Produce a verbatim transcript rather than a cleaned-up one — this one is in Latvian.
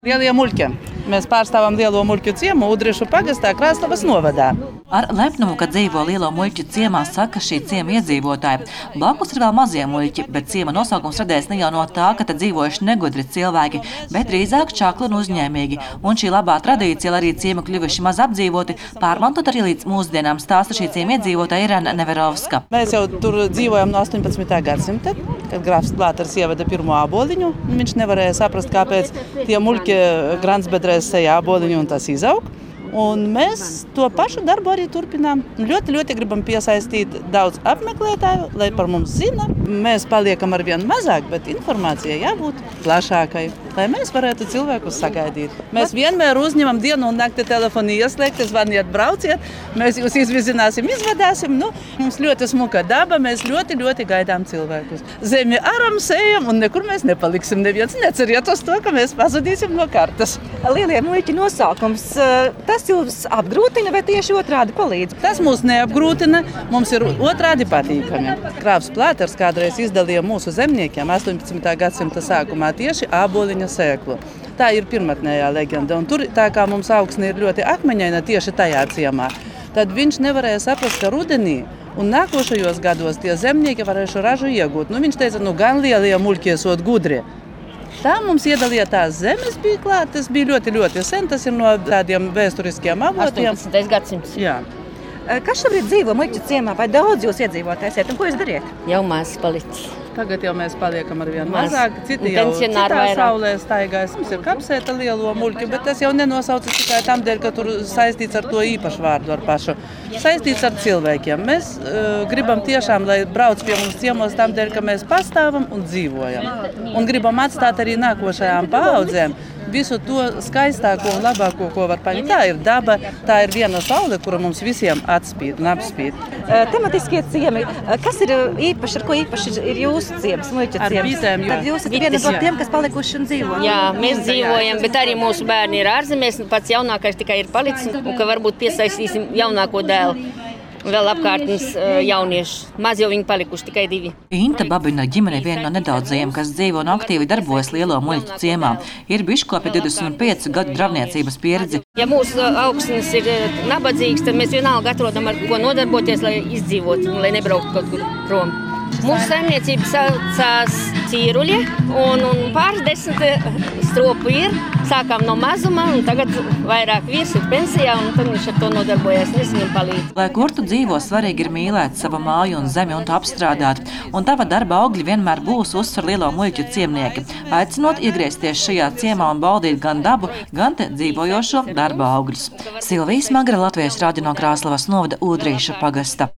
Lielie muļķi. Mēs pārstāvam Lielo muļķu ciemu Udrišu pagastā Krāslavas novadā. Ar lepnumu, ka dzīvo Lielo muļķu ciemā, saka šī ciema iedzīvotāji. Blakus ir vēl mazie muļķi, bet ciema nosaukums radies ne jau no tā, ka te dzīvojuši negudri cilvēki, bet drīzāk čakli un uzņēmīgi. Un šī labā tradīcija, arī ciema kļuvuši maz apdzīvoti, pārmantot arī līdz mūsdienām, stāsta šī ciema iedzīvotāja Irena Neverovska. Mēs jau tur dzīvojam no astoņpadsmitā gadsimta, kad grāfs Plāters ieveda pirmo āboliņu. Viņš nevarēja saprast, kāpēc tie muļķi gransbedrēs seja āboliņu un tas izaug. Un mēs to pašu darbu arī turpinām. Ļoti, ļoti gribam piesaistīt daudz apmeklētāju, lai par mums zina. Mēs paliekam ar vien mazāk, bet informācija jābūt plašākai, lai mēs varētu cilvēkus sagaidīt. Mēs vienmēr uzņemam dienu un nakti telefonu ieslēgti, zvaniet, brauciet, mēs jūs izvizināsim, izvedāsim. Nu, mums ļoti smuka daba, mēs ļoti, ļoti gaidām cilvēkus. Zemi aram sējam un nekur mēs nepaliksim. Neviens neceriet uz to, ka mēs pazudīsim no kartas. Lielie muļķi nosaukums, tas jūs apgrūtina vai tieši otrādi palīdz? Tas mūs neapgrūtina, mums ir otrādi patīkami. Krāfs Plāters kādreiz izdalīja mūsu zemniekiem astoņpadsmitā gadsimta sākumā tieši āboliņa sēklu. Tā ir pirmatnējā leģenda, un tur tā kā mums augsne ir ļoti akmeņaina tieši tajā ciemā, tad viņš nevarēja saprast, ka rudenī un nākošajos gados tie zemnieki varēšu ražu iegūt. Nu, viņš teica, nu gan lielie muļķi esot gudri. Tā mums iedalīja tās zemes bija klāt, tas bija ļoti, ļoti sen, tas ir no tādiem vēsturiskiem avotiem. astoņpadsmitais gadsimts. Jā. Kas šobrīd dzīvo muļķu ciemā? Vai daudz jūs iedzīvotājs iet? Un ko jūs dariet? Jau maz palicis. Tagad jau mēs paliekam ar vien Maz. mazāk, citi Un jau pensionāri citā vairāk. saulē staigājas. Mums ir kapsēta lielo muļķu, bet tas jau nenosaucas tikai tam dēļ, ka tur saistīts ar to īpašu vārdu ar pašu. Saistīts ar cilvēkiem. Mēs uh, gribam tiešām, lai brauc pie mums ciemos tam dēļ, ka mēs pastāvam un dzīvojam. Un gribam atstāt arī nākošajām paaudzēm visu to skaistāko un labāko, ko var paņemt. Tā ir daba, tā ir viena saule, kura mums visiem atspīd un apspīd. Tematiskie ciemi, kas ir īpaši, ar ko īpaši ir jūsu ciems, muļķu Ar ciems? bitēm, jo- Tad jūs esat Bites, viena no jā. tiem, kas palikuši un dzīvo. Jā, mēs dzīvojam, bet arī mūsu bērni ir ārzemēs. Pats jaunākais tikai ir palicis, un ka varbūt piesaistīsim jaunāko dēlu. Vēl apkārtnes jaunieši. Maz jau viņi palikuši, tikai divi. Inta Babina ģimene viena no nedaudzajiem, kas dzīvo un aktīvi darbojas Lielo muļķu ciemā. Ir biškopi divdesmit pieci gadu dravniecības pieredzi. Ja mūsu augsnes ir nabadzīgs, tad mēs vienalga atrodam, ar ko nodarboties, lai izdzīvotu un lai nebrauktu kaut kur prom. Mūsu saimniecība saucās Cīruļie, un, un pāris desmit stropu ir. Sākām no mazuma, un tagad vairāk vīrs ir pensijā, un tad viņš ar to nodarbojas, un es viņam palīdzu. Lai kur tu dzīvo, svarīgi ir mīlēt savu māju un zemi un to apstrādāt. Un tava darba augļi vienmēr būs uzsver Lielo muļķu ciemnieki, aicinot iegriezties šajā ciemā un baudīt gan dabu, gan te dzīvojošo darba augļus. Silvija Smagra, Latvijas radio no Krāslavas novada Udrīša pagasta.